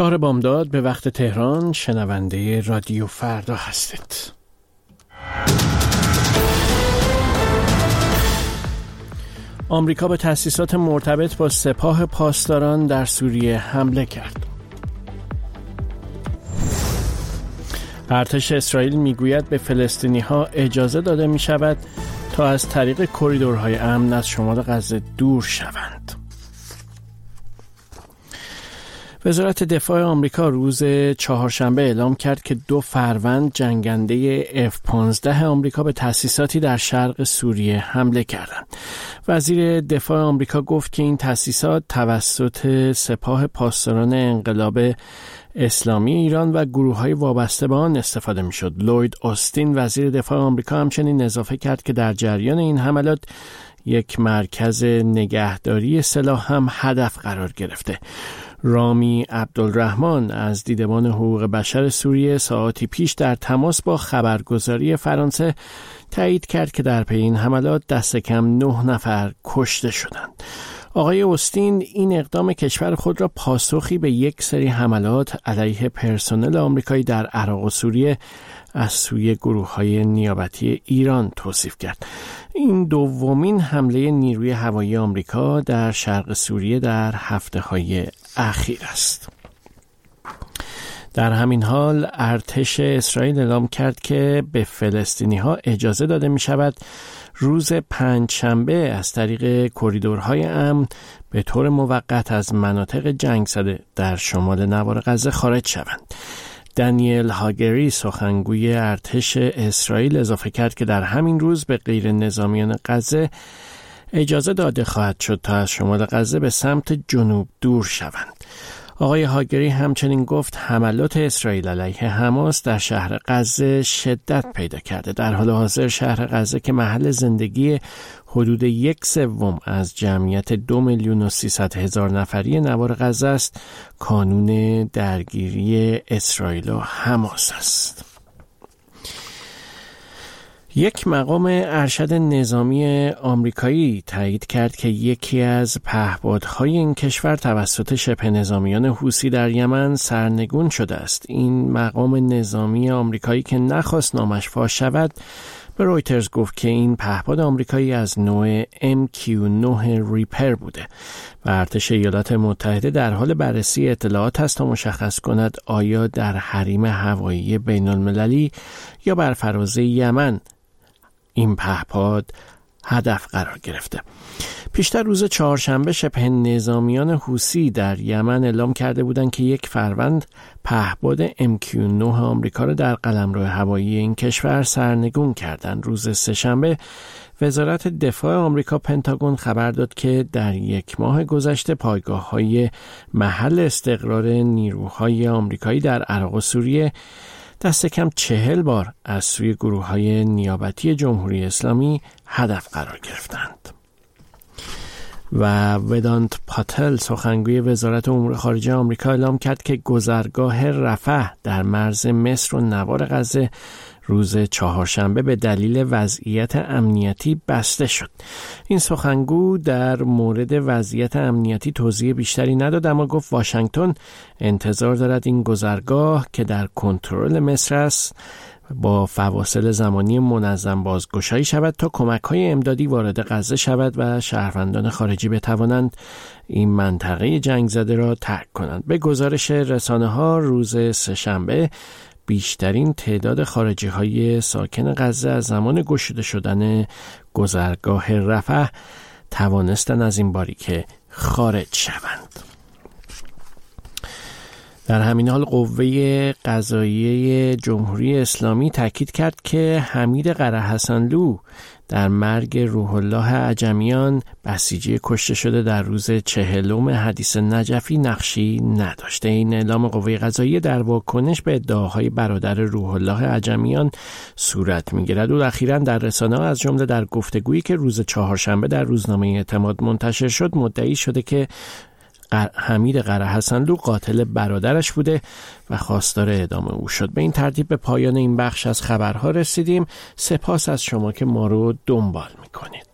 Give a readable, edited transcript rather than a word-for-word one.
4 بامداد به وقت تهران شنونده رادیو فردا هستید. آمریکا به تأسیسات مرتبط با سپاه پاسداران در سوریه حمله کرد. ارتش اسرائیل میگوید به فلسطینی‌ها اجازه داده می‌شود تا از طریق کریدورهای امن از شمال غزه دور شوند. وزارت دفاع آمریکا روز چهارشنبه اعلام کرد که 2 فروند جنگنده F-15 آمریکا به تأسیساتی در شرق سوریه حمله کردند. وزیر دفاع آمریکا گفت که این تأسیسات توسط سپاه پاسداران انقلاب اسلامی ایران و گروه‌های وابسته به آن استفاده می‌شد. لوید آستین وزیر دفاع آمریکا همچنین اضافه کرد که در جریان این حملات یک مرکز نگهداری سلاح هم هدف قرار گرفته. رامی عبدالرحمن از دیدبان حقوق بشر سوریه ساعاتی پیش در تماس با خبرگزاری فرانسه تایید کرد که در پی این حملات دست کم 9 نفر کشته شدند. آقای اوستین این اقدام کشور خود را پاسخی به یک سری حملات علیه پرسنل آمریکایی در عراق و سوریه از سوی گروه‌های نیابتی ایران توصیف کرد. این دومین حمله نیروی هوایی آمریکا در شرق سوریه در هفته‌های اخیر است. در همین حال ارتش اسرائیل اعلام کرد که به فلسطینی‌ها اجازه داده می‌شود روز پنجشنبه از طریق کریدورهای امن به طور موقت از مناطق جنگ زده در شمال نوار غزه خارج شوند. دانیل هاگری سخنگوی ارتش اسرائیل اضافه کرد که در همین روز به غیر نظامیان غزه اجازه داده خواهد شد تا از شمال غزه به سمت جنوب دور شوند. آقای هاگری همچنین گفت حملات اسرائیل علیه حماس در شهر غزه شدت پیدا کرده. در حال حاضر شهر غزه که محل زندگی حدود 1/3 از جمعیت 2,300,000 نفری نوار غزه است، کانون درگیری اسرائیل و حماس است. یک مقام ارشد نظامی آمریکایی تایید کرد که یکی از پهپادهای این کشور توسط شبه نظامیان حوثی در یمن سرنگون شده است. این مقام نظامی آمریکایی که نخواست نامش فاش شود به رویترز گفت که این پهپاد آمریکایی از نوع MQ-9 ریپر بوده و ارتش ایالات متحده در حال بررسی اطلاعات است تا مشخص کند آیا در حریم هوایی بین المللی یا بر فراز یمن این پهپاد هدف قرار گرفته. پیشتر روز چهارشنبه شبه نظامیان حوثی در یمن اعلام کرده بودند که 1 فروند پهپاد MQ-9 آمریکا را در قلمرو هوایی این کشور سرنگون کردند. روز سه‌شنبه وزارت دفاع آمریکا پنتاگون خبر داد که در 1 ماه گذشته پایگاه‌های محل استقرار نیروهای آمریکایی در عراق و سوریه دست کم 40 بار از سوی گروه‌های نیابتی جمهوری اسلامی هدف قرار گرفتند. و ودانت پاتل سخنگوی وزارت امور خارجه آمریکا اعلام کرد که گذرگاه رفح در مرز مصر و نوار غزه روز چهارشنبه به دلیل وضعیت امنیتی بسته شد. این سخنگو در مورد وضعیت امنیتی توضیح بیشتری نداد، اما گفت واشنگتن انتظار دارد این گذرگاه که در کنترل مصر است با فواصل زمانی منظم بازگشایی شود تا کمک‌های امدادی وارد غزه شود و شهروندان خارجی بتوانند این منطقه جنگ زده را ترک کنند. به گزارش رسانه‌ها روز سه‌شنبه بیشترین تعداد خارجی‌های ساکن غزه از زمان گشوده شدن گذرگاه رفح توانستند از این باریکه خارج شوند. در همین حال قوه قضاییه جمهوری اسلامی تاکید کرد که حمید قره‌حسنلو در مرگ روح الله عجمیان بسیجی کشته شده در روز 40 حدیث نجفی نقشی نداشته. این اعلام قوه قضاییه در واکنش به ادعاهای برادر روح الله عجمیان صورت می‌گیرد. او اخیراً در رسانه‌ها از جمله در گفتگویی که روز چهارشنبه در روزنامه اعتماد منتشر شد مدعی شده که حمید قره‌حسنلو قاتل برادرش بوده و خواستار اعدام او شد. به این ترتیب به پایان این بخش از خبرها رسیدیم. سپاس از شما که ما رو دنبال می‌کنید.